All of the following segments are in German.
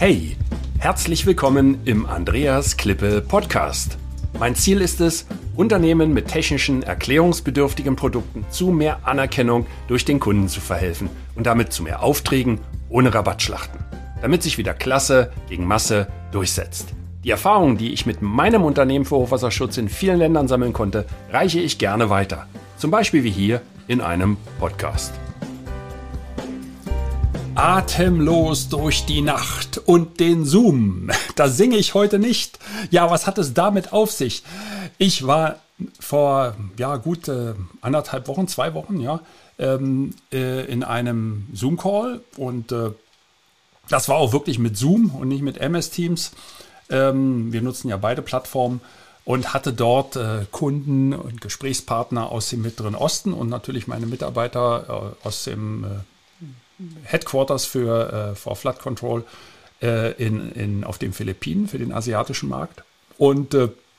Hey, herzlich willkommen im Andreas Klippe Podcast. Mein Ziel ist es, Unternehmen mit technischen, erklärungsbedürftigen Produkten zu mehr Anerkennung durch den Kunden zu verhelfen und damit zu mehr Aufträgen ohne Rabattschlachten, damit sich wieder Klasse gegen Masse durchsetzt. Die Erfahrungen, die ich mit meinem Unternehmen für Hochwasserschutz in vielen Ländern sammeln konnte, reiche ich gerne weiter. Zum Beispiel wie hier in einem Podcast. Atemlos durch die Nacht und den Zoom. Da singe ich heute nicht. Ja, was hat es damit auf sich? Ich war vor gut 2 Wochen, in einem Zoom-Call und das war auch wirklich mit Zoom und nicht mit MS Teams. Wir nutzen ja beide Plattformen und hatte dort Kunden und Gesprächspartner aus dem Mittleren Osten und natürlich meine Mitarbeiter aus dem Headquarters für Flood Control auf den Philippinen für den asiatischen Markt. Und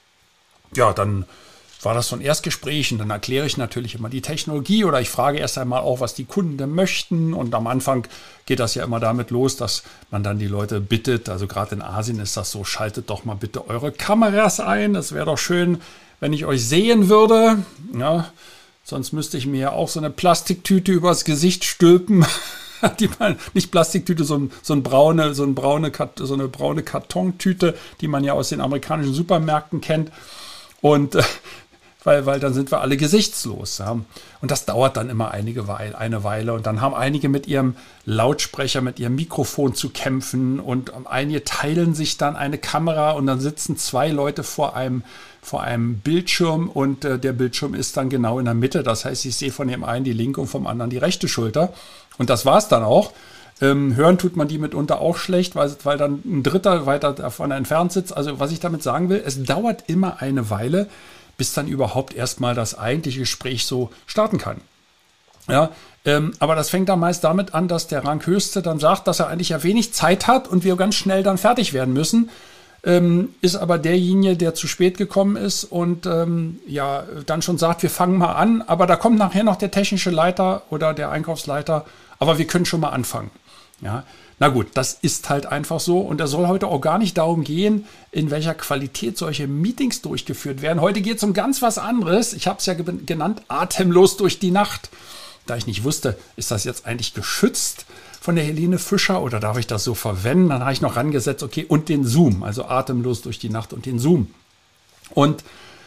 dann war das so ein Erstgespräch und dann erkläre ich natürlich immer die Technologie oder ich frage erst einmal auch, was die Kunden denn möchten. Und am Anfang geht das ja immer damit los, dass man dann die Leute bittet, also gerade in Asien ist das so, schaltet doch mal bitte eure Kameras ein. Das wäre doch schön, wenn ich euch sehen würde. Ja, sonst müsste ich mir ja auch so eine Plastiktüte übers Gesicht stülpen. Nicht Plastiktüte, so eine braune Kartontüte, die man ja aus den amerikanischen Supermärkten kennt. Und weil dann sind wir alle gesichtslos. Ja. Und das dauert dann immer eine Weile. Und dann haben einige mit ihrem Lautsprecher, mit ihrem Mikrofon zu kämpfen. Und einige teilen sich dann eine Kamera und dann sitzen 2 Leute vor einem Bildschirm. Und der Bildschirm ist dann genau in der Mitte. Das heißt, ich sehe von dem einen die linke und vom anderen die rechte Schulter. Und das war's dann auch. Hören tut man die mitunter auch schlecht, weil dann ein Dritter weiter davon entfernt sitzt. Also was ich damit sagen will, es dauert immer eine Weile, bis dann überhaupt erstmal das eigentliche Gespräch so starten kann. Ja, aber das fängt dann meist damit an, dass der Ranghöchste dann sagt, dass er eigentlich ja wenig Zeit hat und wir ganz schnell dann fertig werden müssen. Ist aber derjenige, der zu spät gekommen ist und dann schon sagt, wir fangen mal an, aber da kommt nachher noch der technische Leiter oder der Einkaufsleiter, aber wir können schon mal anfangen. Ja, na gut, das ist halt einfach so und es soll heute auch gar nicht darum gehen, in welcher Qualität solche Meetings durchgeführt werden. Heute geht es um ganz was anderes. Ich habe es ja genannt, atemlos durch die Nacht. Da ich nicht wusste, ist das jetzt eigentlich geschützt von der Helene Fischer oder darf ich das so verwenden? Dann habe ich noch rangesetzt, okay, und den Zoom, also atemlos durch die Nacht und den Zoom. Und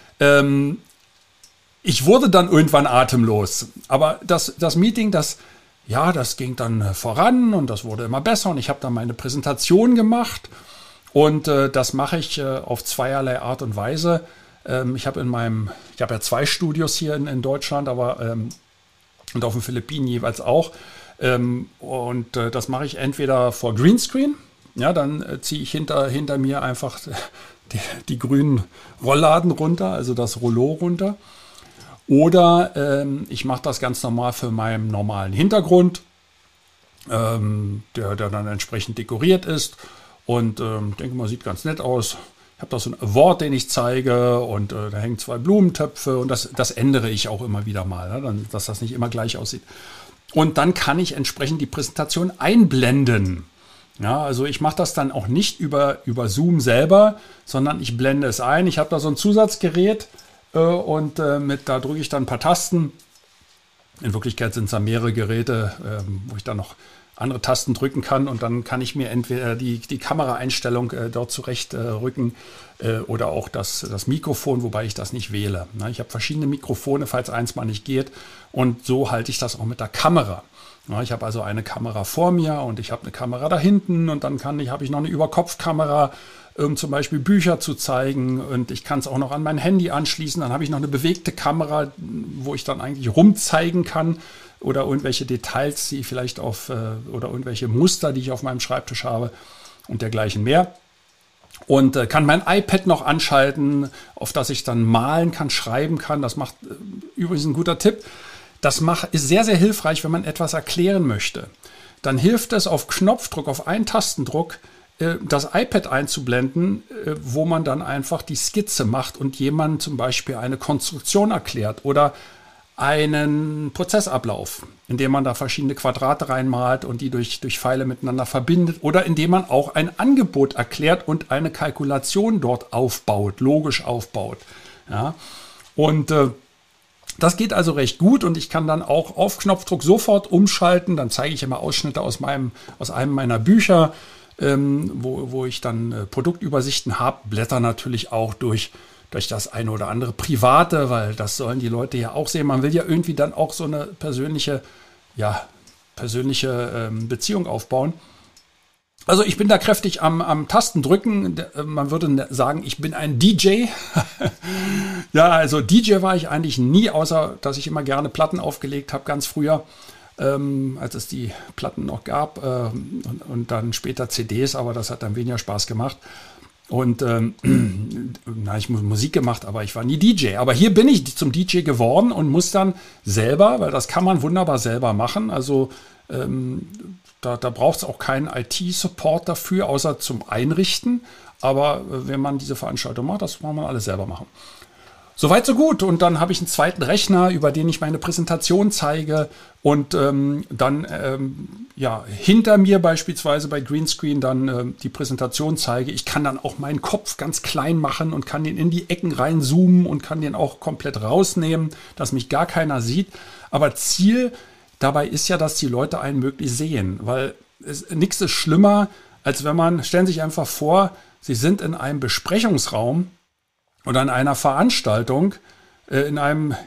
ich wurde dann irgendwann atemlos. Aber das Meeting, das ging dann voran und das wurde immer besser und ich habe dann meine Präsentation gemacht und das mache ich auf zweierlei Art und Weise. Ich habe ja 2 Studios hier in Deutschland, aber und auf den Philippinen jeweils auch. Das mache ich entweder vor Greenscreen, ja, dann ziehe ich hinter mir einfach die grünen Rollladen runter, also das Rollo runter. Oder ich mache das ganz normal für meinen normalen Hintergrund, der dann entsprechend dekoriert ist und denke mal, sieht ganz nett aus. Ich habe da so ein Award, den ich zeige und da hängen 2 Blumentöpfe und das ändere ich auch immer wieder mal, ne, dass das nicht immer gleich aussieht. Und dann kann ich entsprechend die Präsentation einblenden. Ja, also ich mache das dann auch nicht über Zoom selber, sondern ich blende es ein. Ich habe da so ein Zusatzgerät und da drücke ich dann ein paar Tasten. In Wirklichkeit sind es da mehrere Geräte, wo ich dann noch andere Tasten drücken kann und dann kann ich mir entweder die Kameraeinstellung dort zurechtrücken oder auch das Mikrofon, wobei ich das nicht wähle. Na, ich habe verschiedene Mikrofone, falls eins mal nicht geht und so halte ich das auch mit der Kamera. Ja, ich habe also eine Kamera vor mir und ich habe eine Kamera da hinten und dann habe ich noch eine Überkopfkamera, um zum Beispiel Bücher zu zeigen und ich kann es auch noch an mein Handy anschließen. Dann habe ich noch eine bewegte Kamera, wo ich dann eigentlich rumzeigen kann oder irgendwelche Details, die vielleicht oder irgendwelche Muster, die ich auf meinem Schreibtisch habe und dergleichen mehr. Und kann mein iPad noch anschalten, auf das ich dann malen kann, schreiben kann. Das macht übrigens ein guter Tipp. Ist sehr, sehr hilfreich, wenn man etwas erklären möchte. Dann hilft es auf Knopfdruck, auf einen Tastendruck, das iPad einzublenden, wo man dann einfach die Skizze macht und jemandem zum Beispiel eine Konstruktion erklärt oder einen Prozessablauf, indem man da verschiedene Quadrate reinmalt und die durch Pfeile miteinander verbindet oder indem man auch ein Angebot erklärt und eine Kalkulation dort aufbaut, logisch aufbaut. Ja? Und das geht also recht gut und ich kann dann auch auf Knopfdruck sofort umschalten. Dann zeige ich immer Ausschnitte aus einem meiner Bücher, wo ich dann Produktübersichten habe, blätter natürlich auch durch das eine oder andere Private, weil das sollen die Leute ja auch sehen. Man will ja irgendwie dann auch so eine persönliche Beziehung aufbauen. Also ich bin da kräftig am Tastendrücken. Man würde sagen, ich bin ein DJ. Ja, also DJ war ich eigentlich nie, außer dass ich immer gerne Platten aufgelegt habe, ganz früher, als es die Platten noch gab und dann später CDs, aber das hat dann weniger Spaß gemacht. Und ich habe Musik gemacht, aber ich war nie DJ. Aber hier bin ich zum DJ geworden und muss dann selber, weil das kann man wunderbar selber machen, also da braucht es auch keinen IT-Support dafür, außer zum Einrichten. Aber wenn man diese Veranstaltung macht, das kann man alles selber machen. Soweit so gut. Und dann habe ich einen zweiten Rechner, über den ich meine Präsentation zeige. Und hinter mir beispielsweise bei Greenscreen dann die Präsentation zeige. Ich kann dann auch meinen Kopf ganz klein machen und kann den in die Ecken reinzoomen und kann den auch komplett rausnehmen, dass mich gar keiner sieht. Aber Ziel dabei ist ja, dass die Leute einen möglichst sehen, weil nichts ist schlimmer, als stellen Sie sich einfach vor, Sie sind in einem Besprechungsraum oder in einer Veranstaltung, in einer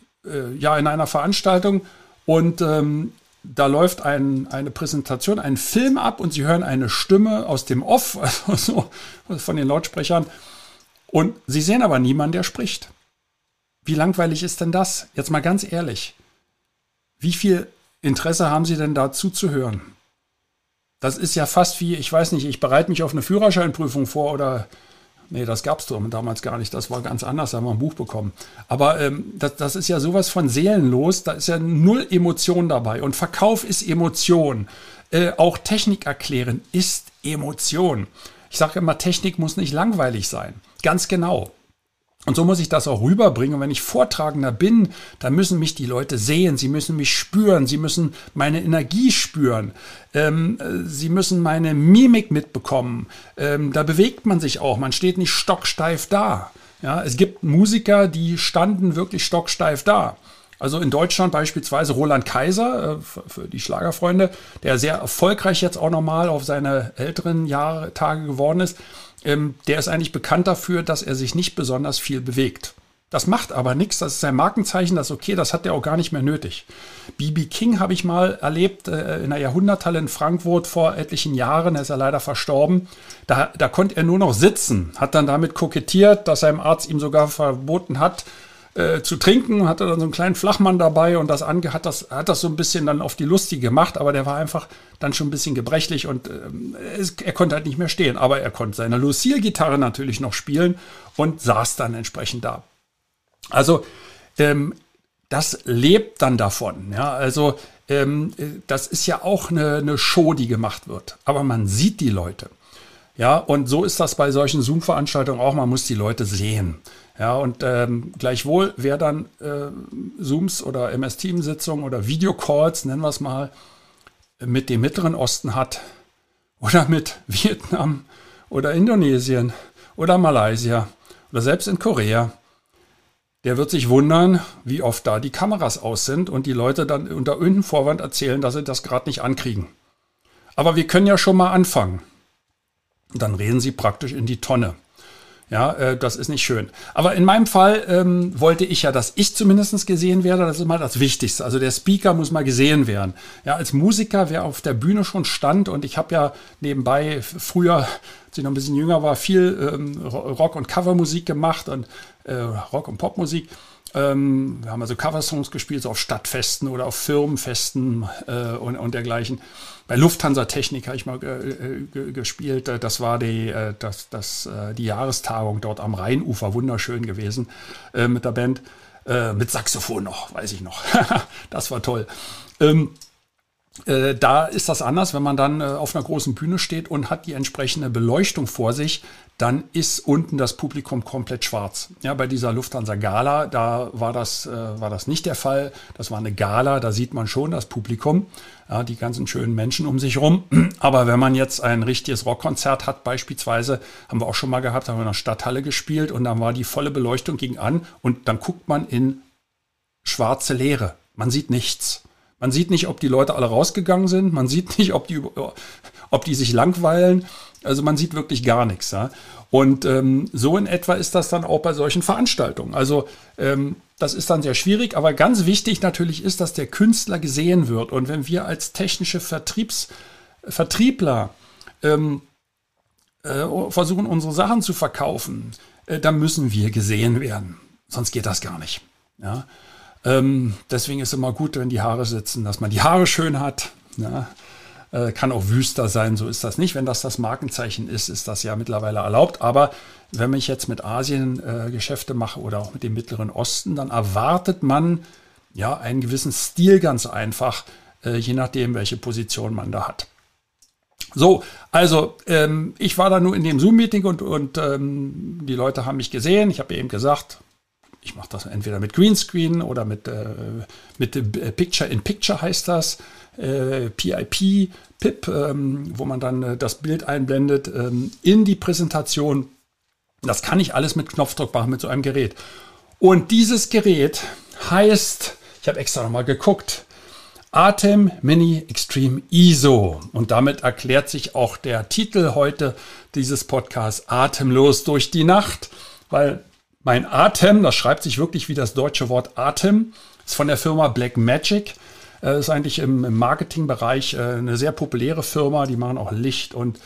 Veranstaltung und da läuft eine Präsentation, ein Film ab und Sie hören eine Stimme aus dem Off, also von den Lautsprechern und Sie sehen aber niemanden, der spricht. Wie langweilig ist denn das? Jetzt mal ganz ehrlich. Wie viel Interesse haben Sie denn da zuzuhören? Das ist ja fast wie, ich weiß nicht, ich bereite mich auf eine Führerscheinprüfung vor oder, nee, das gab es damals gar nicht, das war ganz anders, da haben wir ein Buch bekommen. Aber das ist ja sowas von seelenlos, da ist ja null Emotion dabei und Verkauf ist Emotion. Auch Technik erklären ist Emotion. Ich sage immer, Technik muss nicht langweilig sein, ganz genau. Und so muss ich das auch rüberbringen. Und wenn ich Vortragender bin, dann müssen mich die Leute sehen, sie müssen mich spüren, sie müssen meine Energie spüren, sie müssen meine Mimik mitbekommen. Da bewegt man sich auch, man steht nicht stocksteif da. Ja, es gibt Musiker, die standen wirklich stocksteif da. Also in Deutschland beispielsweise Roland Kaiser, für die Schlagerfreunde, der sehr erfolgreich jetzt auch nochmal auf seine älteren Tage geworden ist. Der ist eigentlich bekannt dafür, dass er sich nicht besonders viel bewegt. Das macht aber nichts, das ist sein Markenzeichen, das ist okay, das hat er auch gar nicht mehr nötig. B.B. King habe ich mal erlebt in der Jahrhunderthalle in Frankfurt vor etlichen Jahren, er ist ja leider verstorben. Da konnte er nur noch sitzen, hat dann damit kokettiert, dass sein Arzt ihm sogar verboten hat, zu trinken, hatte dann so einen kleinen Flachmann dabei und hat das so ein bisschen dann auf die Lustige gemacht, aber der war einfach dann schon ein bisschen gebrechlich und er konnte halt nicht mehr stehen, aber er konnte seine Lucille-Gitarre natürlich noch spielen und saß dann entsprechend da. Also das lebt dann davon, ja, also das ist ja auch eine Show, die gemacht wird, aber man sieht die Leute. Ja, und so ist das bei solchen Zoom-Veranstaltungen auch, man muss die Leute sehen. Ja, und gleichwohl, wer dann Zooms oder MS-Teams-Sitzungen oder Videocalls, nennen wir es mal, mit dem Mittleren Osten hat oder mit Vietnam oder Indonesien oder Malaysia oder selbst in Korea, der wird sich wundern, wie oft da die Kameras aus sind und die Leute dann unter irgendeinem Vorwand erzählen, dass sie das gerade nicht ankriegen. Aber wir können ja schon mal anfangen. Und dann reden sie praktisch in die Tonne. Ja, das ist nicht schön. Aber in meinem Fall wollte ich ja, dass ich zumindest gesehen werde. Das ist mal das Wichtigste. Also der Speaker muss mal gesehen werden. Ja, als Musiker, wer auf der Bühne schon stand, und ich habe ja nebenbei früher, als ich noch ein bisschen jünger war, viel Rock- und Covermusik gemacht und Rock- und Popmusik. Wir haben also Coversongs gespielt, so auf Stadtfesten oder auf Firmenfesten und dergleichen. Bei Lufthansa Technik habe ich mal gespielt. Das war die Jahrestagung dort am Rheinufer, wunderschön gewesen mit der Band. Mit Saxophon noch, weiß ich noch. Das war toll. Da ist das anders, wenn man dann auf einer großen Bühne steht und hat die entsprechende Beleuchtung vor sich, dann ist unten das Publikum komplett schwarz. Ja, bei dieser Lufthansa Gala, da war das nicht der Fall. Das war eine Gala, da sieht man schon das Publikum, ja, die ganzen schönen Menschen um sich rum. Aber wenn man jetzt ein richtiges Rockkonzert hat, beispielsweise, haben wir auch schon mal gehabt, haben wir in der Stadthalle gespielt und dann war die volle Beleuchtung ging an und dann guckt man in schwarze Leere. Man sieht nichts. Man sieht nicht, ob die Leute alle rausgegangen sind. Man sieht nicht, ob die sich langweilen. Also man sieht wirklich gar nichts. Ja? Und so in etwa ist das dann auch bei solchen Veranstaltungen. Also das ist dann sehr schwierig. Aber ganz wichtig natürlich ist, dass der Künstler gesehen wird. Und wenn wir als technische Vertriebler versuchen, unsere Sachen zu verkaufen, dann müssen wir gesehen werden. Sonst geht das gar nicht. Ja? Deswegen ist es immer gut, wenn die Haare sitzen, dass man die Haare schön hat. Ja. Kann auch wüster sein, so ist das nicht. Wenn das Markenzeichen ist, ist das ja mittlerweile erlaubt. Aber wenn ich jetzt mit Asien Geschäfte mache oder auch mit dem Mittleren Osten, dann erwartet man ja einen gewissen Stil ganz einfach, je nachdem, welche Position man da hat. So, also ich war da nur in dem Zoom-Meeting und die Leute haben mich gesehen. Ich habe eben gesagt, ich mache das entweder mit Greenscreen oder mit Picture-in-Picture heißt das, PIP, wo man dann das Bild einblendet in die Präsentation. Das kann ich alles mit Knopfdruck machen, mit so einem Gerät. Und dieses Gerät heißt, ich habe extra nochmal geguckt, ATEM Mini Extreme ISO. Und damit erklärt sich auch der Titel heute dieses Podcasts, Atemlos durch die Nacht, weil mein Atem, das schreibt sich wirklich wie das deutsche Wort Atem, ist von der Firma Blackmagic. Ist eigentlich im Marketingbereich eine sehr populäre Firma. Die machen auch Licht und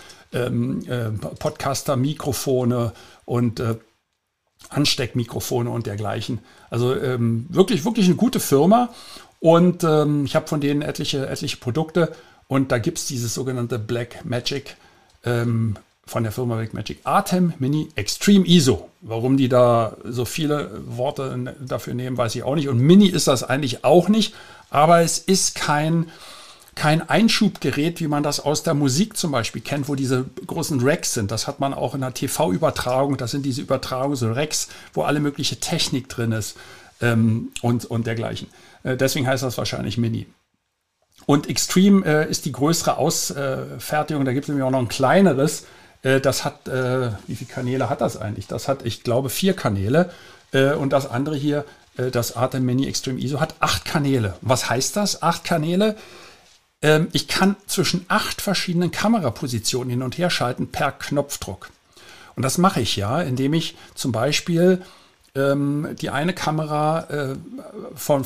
Podcaster-Mikrofone und Ansteckmikrofone und dergleichen. Also wirklich eine gute Firma. Und ich habe von denen etliche Produkte. Und da gibt es dieses sogenannte Blackmagic von der Firma Blackmagic ATEM Mini Extreme ISO. Warum die da so viele Worte dafür nehmen, weiß ich auch nicht. Und Mini ist das eigentlich auch nicht. Aber es ist kein Einschubgerät, wie man das aus der Musik zum Beispiel kennt, wo diese großen Racks sind. Das hat man auch in der TV-Übertragung. Das sind diese Übertragungen, so Racks, wo alle mögliche Technik drin ist und dergleichen. Deswegen heißt das wahrscheinlich Mini. Und Extreme ist die größere Ausfertigung. Da gibt es nämlich auch noch ein kleineres. Das hat, wie viele Kanäle hat das eigentlich? Das hat, ich glaube, 4 Kanäle. Und das andere hier, das ATEM Mini Extreme ISO, hat 8 Kanäle. Was heißt das? 8 Kanäle? Ich kann zwischen 8 verschiedenen Kamerapositionen hin und her schalten per Knopfdruck. Und das mache ich ja, indem ich zum Beispiel die eine Kamera von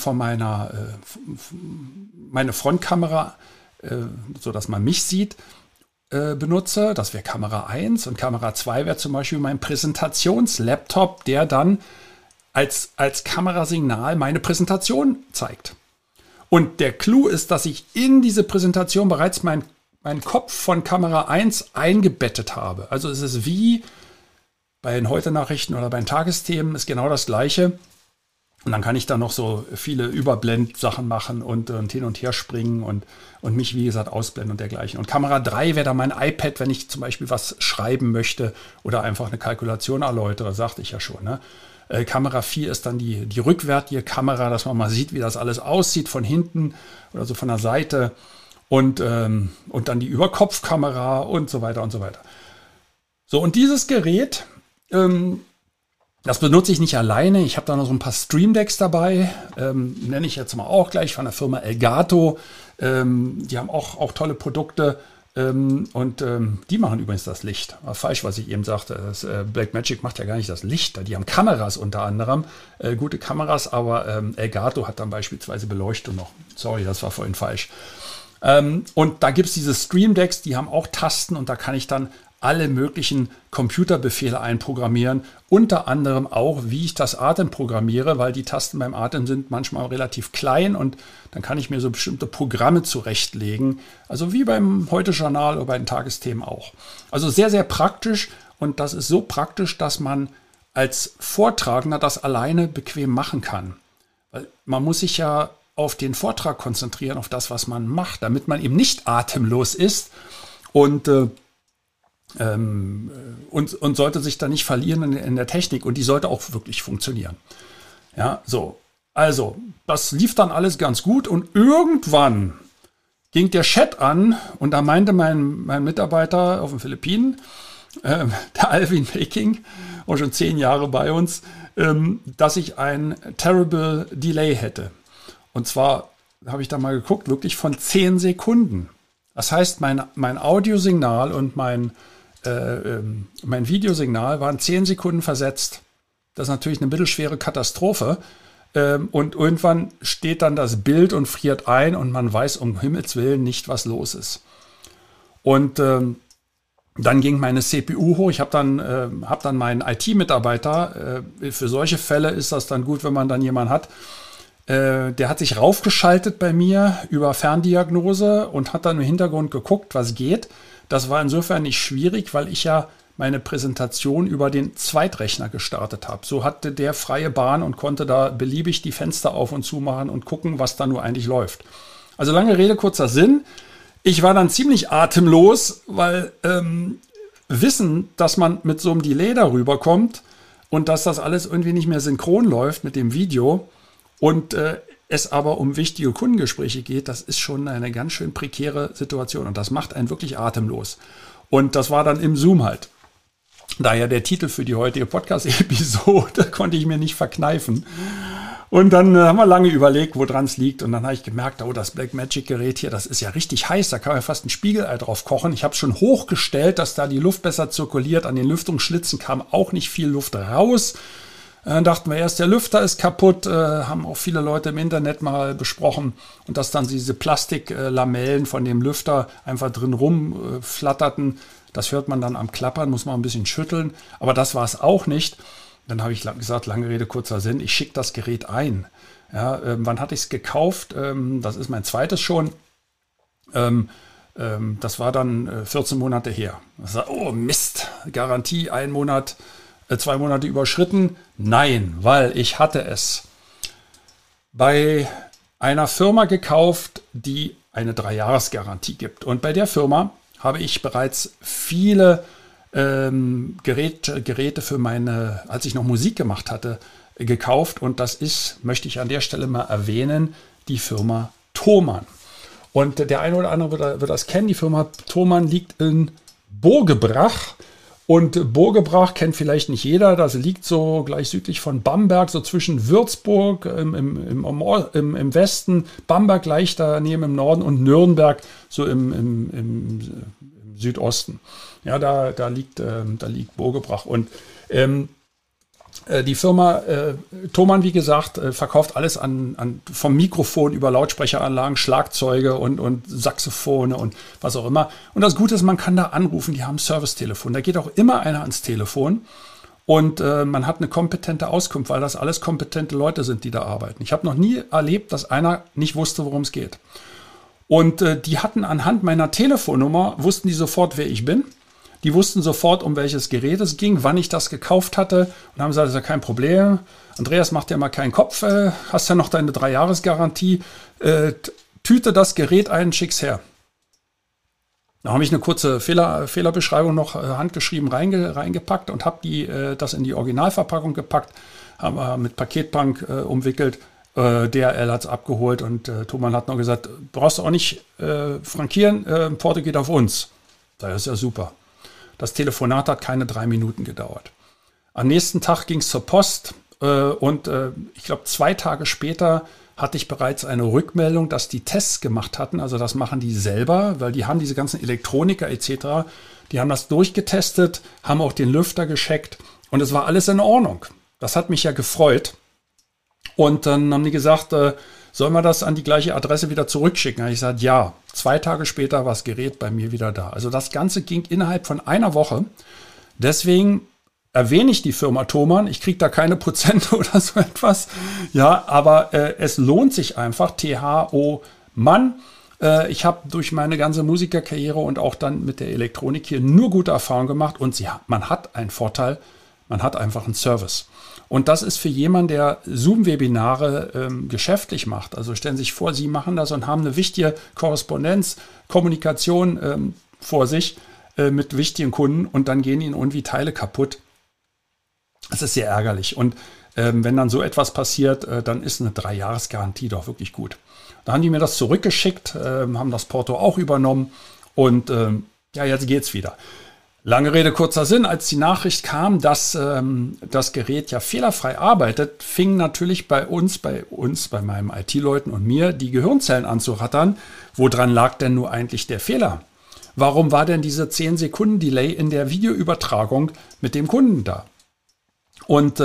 meine Frontkamera, sodass man mich sieht, benutze. Das wäre Kamera 1 und Kamera 2 wäre zum Beispiel mein Präsentationslaptop, der dann als Kamerasignal meine Präsentation zeigt. Und der Clou ist, dass ich in diese Präsentation bereits meinen Kopf von Kamera 1 eingebettet habe. Also es ist wie bei den Heute-Nachrichten oder bei den Tagesthemen, ist genau das Gleiche. Und dann kann ich da noch so viele Überblendsachen machen und hin und her springen und mich, wie gesagt, ausblenden und dergleichen. Und Kamera 3 wäre dann mein iPad, wenn ich zum Beispiel was schreiben möchte oder einfach eine Kalkulation erläutere, sagte ich ja schon. Ne? Kamera 4 ist dann die rückwärtige Kamera, dass man mal sieht, wie das alles aussieht von hinten oder so von der Seite. Und dann die Überkopfkamera und so weiter und so weiter. So, und dieses Gerät, das benutze ich nicht alleine. Ich habe da noch so ein paar Stream Decks dabei. Nenne ich jetzt mal auch gleich von der Firma Elgato. Die haben auch tolle Produkte. Die machen übrigens das Licht. War falsch, was ich eben sagte. Blackmagic macht ja gar nicht das Licht. Die haben Kameras unter anderem. Gute Kameras, aber Elgato hat dann beispielsweise Beleuchtung noch. Sorry, das war vorhin falsch. Und da gibt es diese Stream Decks, die haben auch Tasten und da kann ich dann alle möglichen Computerbefehle einprogrammieren, unter anderem auch, wie ich das Atem programmiere, weil die Tasten beim Atem sind manchmal relativ klein und dann kann ich mir so bestimmte Programme zurechtlegen, also wie beim Heute-Journal oder bei den Tagesthemen auch. Also sehr, sehr praktisch und das ist so praktisch, dass man als Vortragender das alleine bequem machen kann. Weil man muss sich ja auf den Vortrag konzentrieren, auf das, was man macht, damit man eben nicht atemlos ist und sollte sich da nicht verlieren in der Technik und die sollte auch wirklich funktionieren. Ja, so. Also, das lief dann alles ganz gut und irgendwann ging der Chat an und da meinte mein Mitarbeiter auf den Philippinen, der Alvin Making, auch schon 10 Jahre bei uns, dass ich ein terrible Delay hätte. Und zwar habe ich da mal geguckt, wirklich von 10 Sekunden. Das heißt, mein Audiosignal und mein Videosignal waren 10 Sekunden versetzt. Das ist natürlich eine mittelschwere Katastrophe. Und irgendwann steht dann das Bild und friert ein und man weiß um Himmels Willen nicht, was los ist. Und dann ging meine CPU hoch. Ich habe dann meinen IT-Mitarbeiter, für solche Fälle ist das dann gut, wenn man dann jemanden hat, der hat sich raufgeschaltet bei mir über Ferndiagnose und hat dann im Hintergrund geguckt, was geht. Das war insofern nicht schwierig, weil ich ja meine Präsentation über den Zweitrechner gestartet habe. So hatte der freie Bahn und konnte da beliebig die Fenster auf und zu machen und gucken, was da nur eigentlich läuft. Also lange Rede, kurzer Sinn. Ich war dann ziemlich atemlos, weil Wissen, dass man mit so einem Delay darüber kommt und dass das alles irgendwie nicht mehr synchron läuft mit dem Video und es aber um wichtige Kundengespräche geht, das ist schon eine ganz schön prekäre Situation und das macht einen wirklich atemlos. Und das war dann im Zoom halt. Daher der Titel für die heutige Podcast-Episode konnte ich mir nicht verkneifen. Und dann haben wir lange überlegt, woran es liegt. Und dann habe ich gemerkt, oh, das Blackmagic-Gerät hier, das ist ja richtig heiß. Da kann man fast ein Spiegelei drauf kochen. Ich habe es schon hochgestellt, dass da die Luft besser zirkuliert. An den Lüftungsschlitzen kam auch nicht viel Luft raus. Dann dachten wir erst, der Lüfter ist kaputt. Haben auch viele Leute im Internet mal besprochen. Und dass dann diese Plastiklamellen von dem Lüfter einfach drin rumflatterten. Das hört man dann am Klappern, muss man ein bisschen schütteln. Aber das war es auch nicht. Dann habe ich gesagt, lange Rede, kurzer Sinn, ich schicke das Gerät ein. Ja, wann hatte ich es gekauft? Das ist mein zweites schon. Das war dann 14 Monate her. Das war, oh Mist, Garantie 1 Monat, 2 Monate überschritten. Nein, weil ich hatte es bei einer Firma gekauft, die eine 3-Jahres-Garantie gibt. Und bei der Firma habe ich bereits viele Geräte für meine, als ich noch Musik gemacht hatte, gekauft. Und das ist, möchte ich an der Stelle mal erwähnen, die Firma Thomann. Und der eine oder andere wird das kennen. Die Firma Thomann liegt in Bogebrach. Und Bogebrach kennt vielleicht nicht jeder. Das liegt so gleich südlich von Bamberg, so zwischen Würzburg im Westen, Bamberg gleich daneben im Norden und Nürnberg so im Südosten. Ja, da liegt Bogebrach. Und die Firma Thomann, wie gesagt, verkauft alles vom Mikrofon über Lautsprecheranlagen, Schlagzeuge und Saxophone und was auch immer. Und das Gute ist, man kann da anrufen, die haben ein Servicetelefon. Da geht auch immer einer ans Telefon und man hat eine kompetente Auskunft, weil das alles kompetente Leute sind, die da arbeiten. Ich habe noch nie erlebt, dass einer nicht wusste, worum es geht. Und die hatten anhand meiner Telefonnummer, wussten die sofort, wer ich bin. Die wussten sofort, um welches Gerät es ging, wann ich das gekauft hatte und haben gesagt, das ist ja kein Problem. Andreas, mach dir mal keinen Kopf, hast ja noch deine 3-Jahres-Garantie. Tüte das Gerät ein, schick's her. Da habe ich eine kurze Fehlerbeschreibung noch handgeschrieben reingepackt und habe das in die Originalverpackung gepackt, haben wir mit Paketbank umwickelt. DHL hat es abgeholt und Thomann hat noch gesagt, brauchst du auch nicht frankieren, Porto geht auf uns. Das ist ja super. Das Telefonat hat keine 3 Minuten gedauert. Am nächsten Tag ging es zur Post und ich glaube 2 Tage später hatte ich bereits eine Rückmeldung, dass die Tests gemacht hatten. Also das machen die selber, weil die haben diese ganzen Elektroniker etc. Die haben das durchgetestet, haben auch den Lüfter gecheckt und es war alles in Ordnung. Das hat mich ja gefreut. Und dann haben die gesagt, sollen wir das an die gleiche Adresse wieder zurückschicken? Da habe ich gesagt, ja. 2 Tage später war das Gerät bei mir wieder da. Also das Ganze ging innerhalb von einer Woche. Deswegen erwähne ich die Firma Thomann. Ich kriege da keine Prozente oder so etwas. Ja, aber es lohnt sich einfach. THO Mann. Ich habe durch meine ganze Musikerkarriere und auch dann mit der Elektronik hier nur gute Erfahrungen gemacht. Und man hat einen Vorteil. Man hat einfach einen Service. Und das ist für jemanden, der Zoom-Webinare geschäftlich macht. Also stellen Sie sich vor, Sie machen das und haben eine wichtige Korrespondenz, Kommunikation vor sich mit wichtigen Kunden und dann gehen Ihnen irgendwie Teile kaputt. Das ist sehr ärgerlich. Und wenn dann so etwas passiert, dann ist eine 3-Jahres-Garantie doch wirklich gut. Da haben die mir das zurückgeschickt, haben das Porto auch übernommen und ja, jetzt geht's wieder. Lange Rede, kurzer Sinn. Als die Nachricht kam, dass das Gerät ja fehlerfrei arbeitet, fingen natürlich bei meinen IT-Leuten und mir, die Gehirnzellen an zu rattern. Woran lag denn nur eigentlich der Fehler? Warum war denn diese 10 Sekunden Delay in der Videoübertragung mit dem Kunden da? Und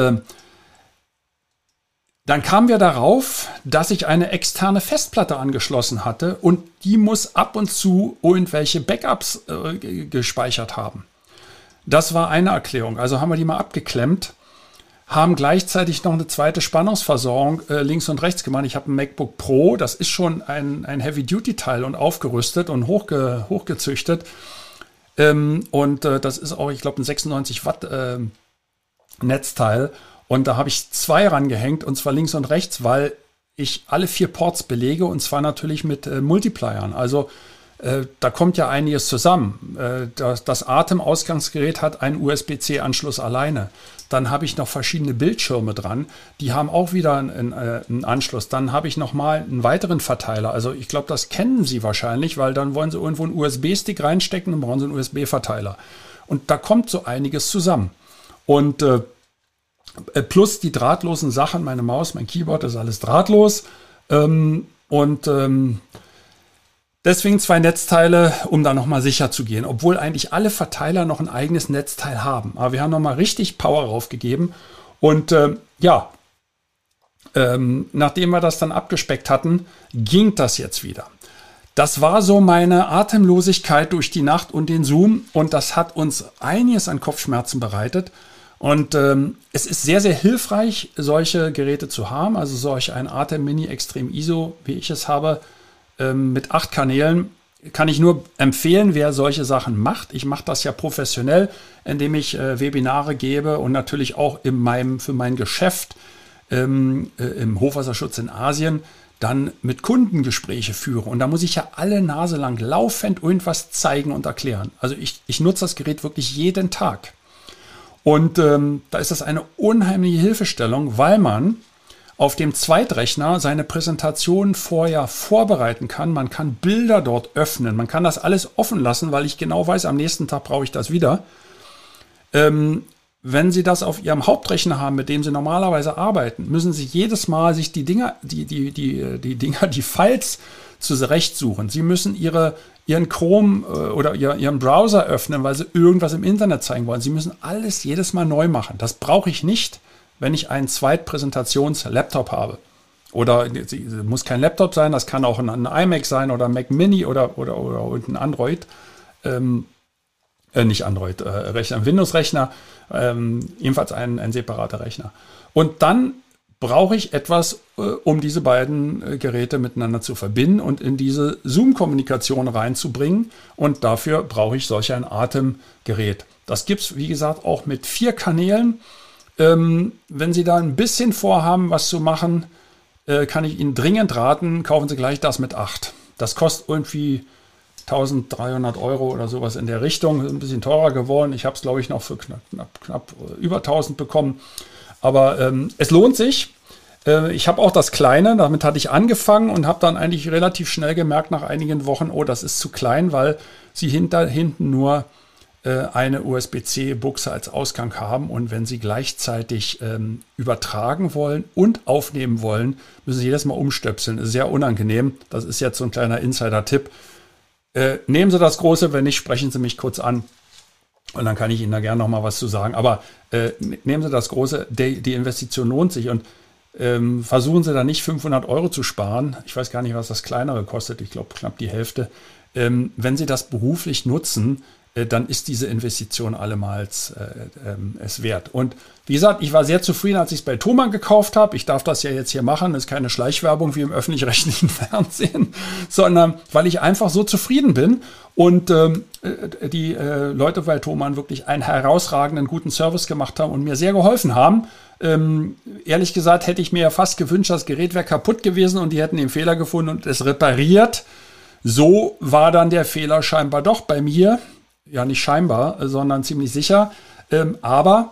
dann kamen wir darauf, dass ich eine externe Festplatte angeschlossen hatte und die muss ab und zu irgendwelche Backups gespeichert haben. Das war eine Erklärung. Also haben wir die mal abgeklemmt, haben gleichzeitig noch eine zweite Spannungsversorgung links und rechts gemacht. Ich habe ein MacBook Pro, das ist schon ein Heavy-Duty-Teil und aufgerüstet und hochgezüchtet. Und das ist auch, ich glaube, ein 96 Watt Netzteil. Und da habe ich 2 rangehängt, und zwar links und rechts, weil ich alle 4 Ports belege, und zwar natürlich mit Multipliern. Also da kommt ja einiges zusammen. Das Atem-Ausgangsgerät hat einen USB-C-Anschluss alleine. Dann habe ich noch verschiedene Bildschirme dran. Die haben auch wieder einen Anschluss. Dann habe ich nochmal einen weiteren Verteiler. Also ich glaube, das kennen Sie wahrscheinlich, weil dann wollen Sie irgendwo einen USB-Stick reinstecken und brauchen Sie einen USB-Verteiler. Und da kommt so einiges zusammen. Und plus die drahtlosen Sachen, meine Maus, mein Keyboard, das ist alles drahtlos. Deswegen 2 Netzteile, um da nochmal sicher zu gehen. Obwohl eigentlich alle Verteiler noch ein eigenes Netzteil haben. Aber wir haben nochmal richtig Power draufgegeben. Und nachdem wir das dann abgespeckt hatten, ging das jetzt wieder. Das war so meine Atemlosigkeit durch die Nacht und den Zoom. Und das hat uns einiges an Kopfschmerzen bereitet. Und es ist sehr, sehr hilfreich, solche Geräte zu haben. Also solch ein ATEM Mini Extreme ISO, wie ich es habe, mit 8 Kanälen, kann ich nur empfehlen, wer solche Sachen macht. Ich mache das ja professionell, indem ich Webinare gebe und natürlich auch für mein Geschäft im Hochwasserschutz in Asien dann mit Kunden Gespräche führe. Und da muss ich ja alle Nase lang laufend irgendwas zeigen und erklären. Also ich nutze das Gerät wirklich jeden Tag. Und da ist das eine unheimliche Hilfestellung, weil man auf dem Zweitrechner seine Präsentation vorher vorbereiten kann. Man kann Bilder dort öffnen. Man kann das alles offen lassen, weil ich genau weiß, am nächsten Tag brauche ich das wieder. Wenn Sie das auf Ihrem Hauptrechner haben, mit dem Sie normalerweise arbeiten, müssen Sie jedes Mal sich die Files zurechtsuchen. Sie müssen Ihren Chrome oder Ihren Browser öffnen, weil Sie irgendwas im Internet zeigen wollen. Sie müssen alles jedes Mal neu machen. Das brauche ich nicht, wenn ich einen Zweitpräsentations-Laptop habe. Oder muss kein Laptop sein, das kann auch ein iMac sein oder ein Mac Mini oder ein Android. Nicht Android, Rechner, ein Windows-Rechner, ebenfalls ein separater Rechner. Und dann brauche ich etwas, um diese beiden Geräte miteinander zu verbinden und in diese Zoom-Kommunikation reinzubringen. Und dafür brauche ich solch ein Atemgerät. Das gibt es, wie gesagt, auch mit 4 Kanälen. Wenn Sie da ein bisschen vorhaben, was zu machen, kann ich Ihnen dringend raten, kaufen Sie gleich das mit 8. Das kostet irgendwie 1.300 € oder sowas in der Richtung. Ist ein bisschen teurer geworden. Ich habe es, glaube ich, noch für knapp über 1.000 bekommen. Aber es lohnt sich. Ich habe auch das Kleine, damit hatte ich angefangen und habe dann eigentlich relativ schnell gemerkt nach einigen Wochen, oh, das ist zu klein, weil Sie hinten nur eine USB-C-Buchse als Ausgang haben. Und wenn Sie gleichzeitig übertragen wollen und aufnehmen wollen, müssen Sie jedes Mal umstöpseln. Das ist sehr unangenehm. Das ist jetzt so ein kleiner Insider-Tipp. Nehmen Sie das Große, wenn nicht, sprechen Sie mich kurz an. Und dann kann ich Ihnen da gerne noch mal was zu sagen. Aber nehmen Sie das Große, die Investition lohnt sich. Und versuchen Sie da nicht 500 € zu sparen. Ich weiß gar nicht, was das Kleinere kostet. Ich glaube, knapp die Hälfte. Wenn Sie das beruflich nutzen, dann ist diese Investition allemals es wert. Und wie gesagt, ich war sehr zufrieden, als ich es bei Thomann gekauft habe. Ich darf das ja jetzt hier machen. Das ist keine Schleichwerbung wie im öffentlich-rechtlichen Fernsehen, sondern weil ich einfach so zufrieden bin und die Leute bei Thomann wirklich einen herausragenden, guten Service gemacht haben und mir sehr geholfen haben, Ehrlich gesagt hätte ich mir ja fast gewünscht, das Gerät wäre kaputt gewesen und die hätten den Fehler gefunden und es repariert. So war dann der Fehler scheinbar doch bei mir. Ja, nicht scheinbar, sondern ziemlich sicher. Aber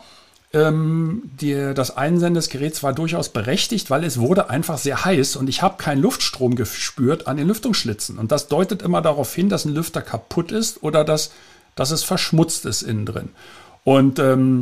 das Einsenden des Geräts war durchaus berechtigt, weil es wurde einfach sehr heiß und ich habe keinen Luftstrom gespürt an den Lüftungsschlitzen. Und das deutet immer darauf hin, dass ein Lüfter kaputt ist oder dass es verschmutzt ist innen drin. Und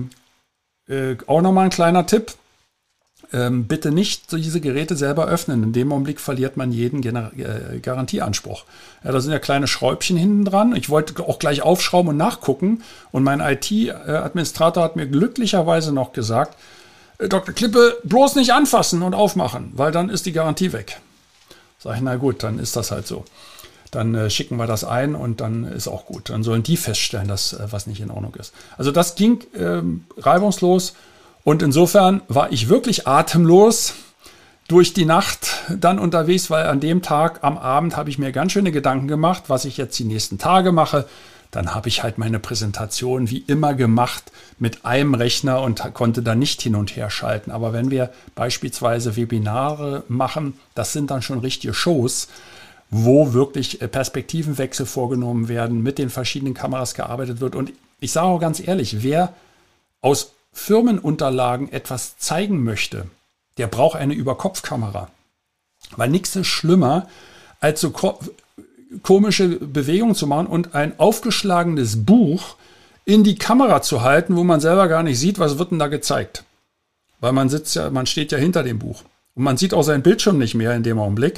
auch nochmal ein kleiner Tipp. Bitte nicht diese Geräte selber öffnen. In dem Augenblick verliert man jeden Garantieanspruch. Ja, da sind ja kleine Schräubchen hinten dran. Ich wollte auch gleich aufschrauben und nachgucken. Und mein IT-Administrator hat mir glücklicherweise noch gesagt, Dr. Klippe, bloß nicht anfassen und aufmachen, weil dann ist die Garantie weg. Sag ich, na gut, dann ist das halt so. Dann schicken wir das ein und dann ist auch gut. Dann sollen die feststellen, dass was nicht in Ordnung ist. Also das ging reibungslos. Und insofern war ich wirklich atemlos durch die Nacht dann unterwegs, weil an dem Tag am Abend habe ich mir ganz schöne Gedanken gemacht, was ich jetzt die nächsten Tage mache. Dann habe ich halt meine Präsentation wie immer gemacht mit einem Rechner und konnte da nicht hin und her schalten. Aber wenn wir beispielsweise Webinare machen, das sind dann schon richtige Shows, wo wirklich Perspektivenwechsel vorgenommen werden, mit den verschiedenen Kameras gearbeitet wird. Und ich sage auch ganz ehrlich, wer aus Firmenunterlagen etwas zeigen möchte, der braucht eine Überkopfkamera. Weil nichts ist schlimmer, als so komische Bewegungen zu machen und ein aufgeschlagenes Buch in die Kamera zu halten, wo man selber gar nicht sieht, was wird denn da gezeigt. Weil man steht ja hinter dem Buch. Und man sieht auch seinen Bildschirm nicht mehr in dem Augenblick.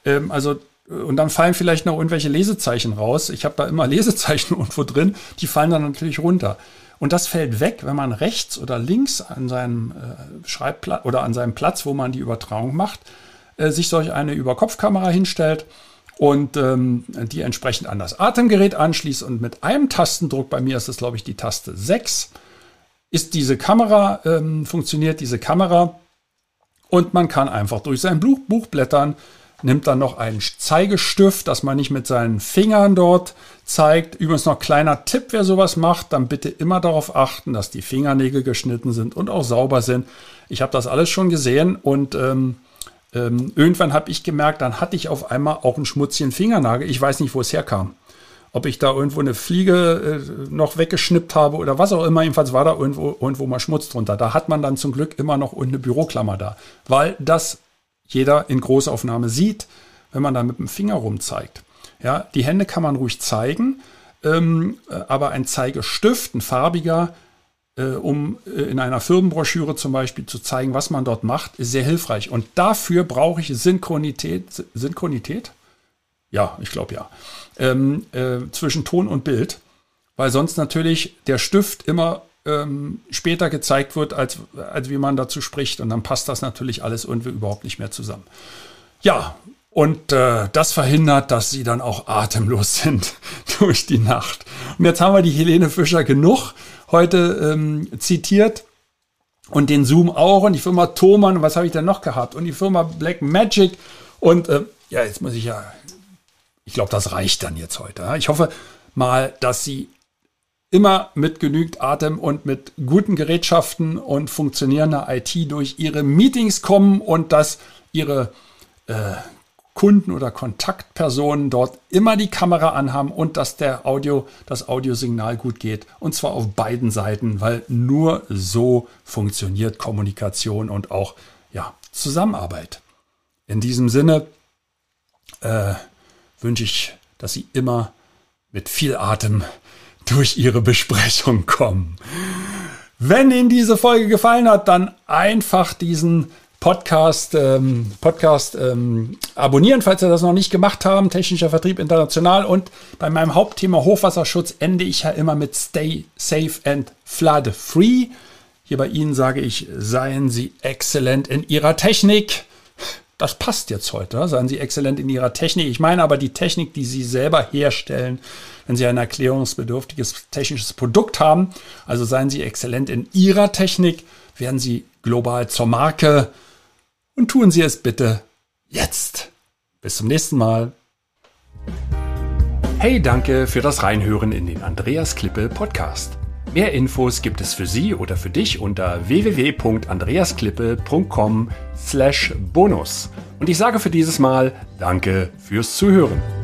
Und dann fallen vielleicht noch irgendwelche Lesezeichen raus. Ich habe da immer Lesezeichen irgendwo drin, die fallen dann natürlich runter. Und das fällt weg, wenn man rechts oder links an seinem Schreibplatz oder an seinem Platz, wo man die Übertragung macht, sich solch eine Überkopfkamera hinstellt und die entsprechend an das Atemgerät anschließt. Und mit einem Tastendruck, bei mir ist es, glaube ich, die Taste 6, ist diese Kamera, funktioniert diese Kamera und man kann einfach durch sein Buch blättern, nimmt dann noch einen Zeigestift, dass man nicht mit seinen Fingern dort zeigt. Übrigens noch kleiner Tipp, wer sowas macht, dann bitte immer darauf achten, dass die Fingernägel geschnitten sind und auch sauber sind. Ich habe das alles schon gesehen und irgendwann habe ich gemerkt, dann hatte ich auf einmal auch einen schmutzigen Fingernagel. Ich weiß nicht, wo es herkam. Ob ich da irgendwo eine Fliege noch weggeschnippt habe oder was auch immer. Jedenfalls war da irgendwo mal Schmutz drunter. Da hat man dann zum Glück immer noch eine Büroklammer da, weil das jeder in Großaufnahme sieht, wenn man da mit dem Finger rumzeigt. Ja, die Hände kann man ruhig zeigen, aber ein Zeigestift, ein farbiger, um in einer Firmenbroschüre zum Beispiel zu zeigen, was man dort macht, ist sehr hilfreich. Und dafür brauche ich Synchronität? Ja, ich glaube ja. Zwischen Ton und Bild, weil sonst natürlich der Stift immer später gezeigt wird, als wie man dazu spricht. Und dann passt das natürlich alles irgendwie überhaupt nicht mehr zusammen. Ja, und das verhindert, dass sie dann auch atemlos sind durch die Nacht. Und jetzt haben wir die Helene Fischer genug heute zitiert und den Zoom auch und die Firma Thomann. Was habe ich denn noch gehabt? Und die Firma Blackmagic. Und ja, jetzt muss ich glaube, das reicht dann jetzt heute. Ja? Ich hoffe mal, dass Sie immer mit genügend Atem und mit guten Gerätschaften und funktionierender IT durch Ihre Meetings kommen und dass Ihre Kunden oder Kontaktpersonen dort immer die Kamera anhaben und dass das Audiosignal gut geht. Und zwar auf beiden Seiten, weil nur so funktioniert Kommunikation und auch Zusammenarbeit. In diesem Sinne wünsche ich, dass Sie immer mit viel Atem durch Ihre Besprechung kommen. Wenn Ihnen diese Folge gefallen hat, dann einfach diesen Podcast abonnieren, falls Sie das noch nicht gemacht haben. Technischer Vertrieb international. Und bei meinem Hauptthema Hochwasserschutz ende ich ja immer mit Stay safe and flood free. Hier bei Ihnen sage ich, seien Sie exzellent in Ihrer Technik. Das passt jetzt heute, seien Sie exzellent in Ihrer Technik. Ich meine aber die Technik, die Sie selber herstellen, wenn Sie ein erklärungsbedürftiges technisches Produkt haben. Also seien Sie exzellent in Ihrer Technik, werden Sie global zur Marke und tun Sie es bitte jetzt. Bis zum nächsten Mal. Hey, danke für das Reinhören in den Andreas Klippe Podcast. Mehr Infos gibt es für Sie oder für dich unter www.andreasklippe.com/bonus. Und ich sage für dieses Mal Danke fürs Zuhören.